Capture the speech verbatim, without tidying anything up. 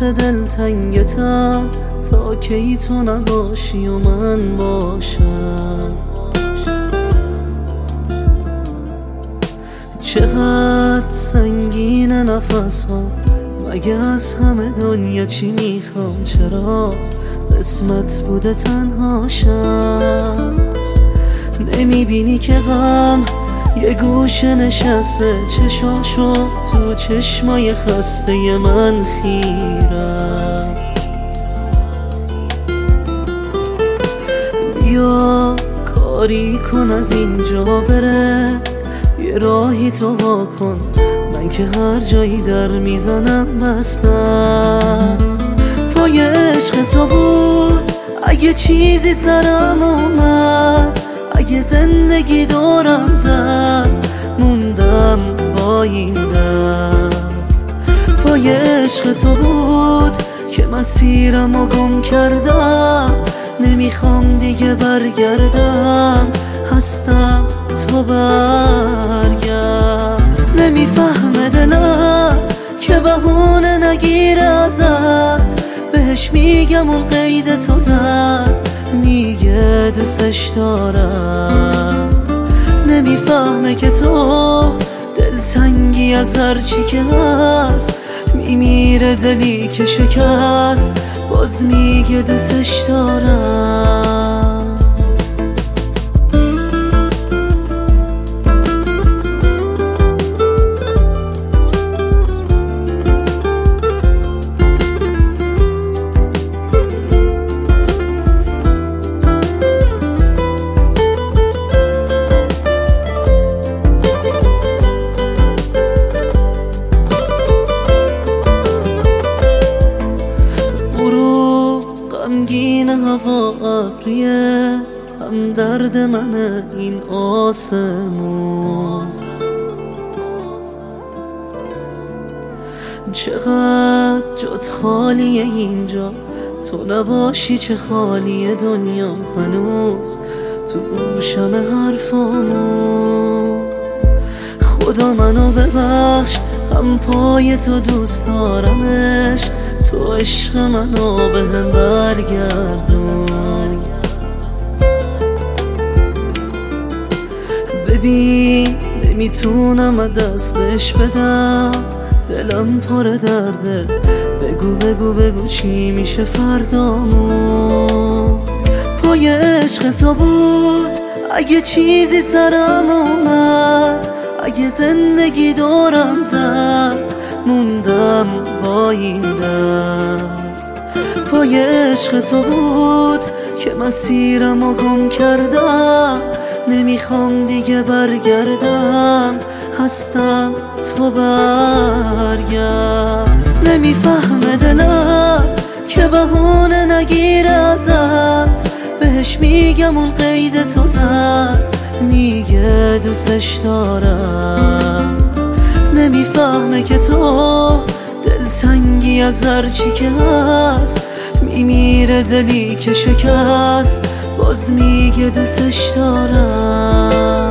دلتنگتم تا کی تو نباشی و من باشم. چقدر سنگین نفس ها، مگه از همه دنیا چی میخوام؟ چرا قسمت بوده تنها شم؟ نمیبینی که غم یه گوشه نشسته، چشاشو تو چشمای خسته من خیره. بیا کاری کن از اینجا بره، یه راهی تو وا کن، من که هر جایی در میزنم بسته است. پای عشق تو بود اگه چیزی سرم اومد، اگه زندگی دورم زد موندم با این درد. پای عشق تو بود که مسیرم رو گم کردم، نمیخوام دیگه برگردم، هستم تو برگرد. نمیفهمه دلم که بهونه نگیره ازت، بهش میگم اون قید تو زد، میگه دوستش دارم. نمیفهمه که تو دلتنگی از هرچی که هست، میمیره دلی که شکست، باز میگه دوستش دارم. غمگین هوا ابریه، هم درد منه این آسمون. چقدر جات خالیه اینجا، تو نباشی چه خالیه دنیا. هنوز تو گوشم حرفامون. خدا منو ببخش، هم پای تو دوست دارمش، تو عشق منو به هم برگردون. ببین نمیتونم دستش بدم، دلم پر درده، بگو بگو بگو چی میشه فردامون. پای عشق تو بود اگه چیزی سرم اومد، اگه زندگی دورم زد موندم با این درد. پای عشق تو بود که مسیرم رو گم کردم، نمیخوام دیگه برگردم، هستم تو برگرد. نمیفهمه دلم که بهونه نگیره ازت، بهش میگم اون قید تو زد، میگه دوستش دارم. نمیفهمه که تو دلتنگی از هرچی که هست، میمیره دلی که شکست، باز میگه دوستش دارم.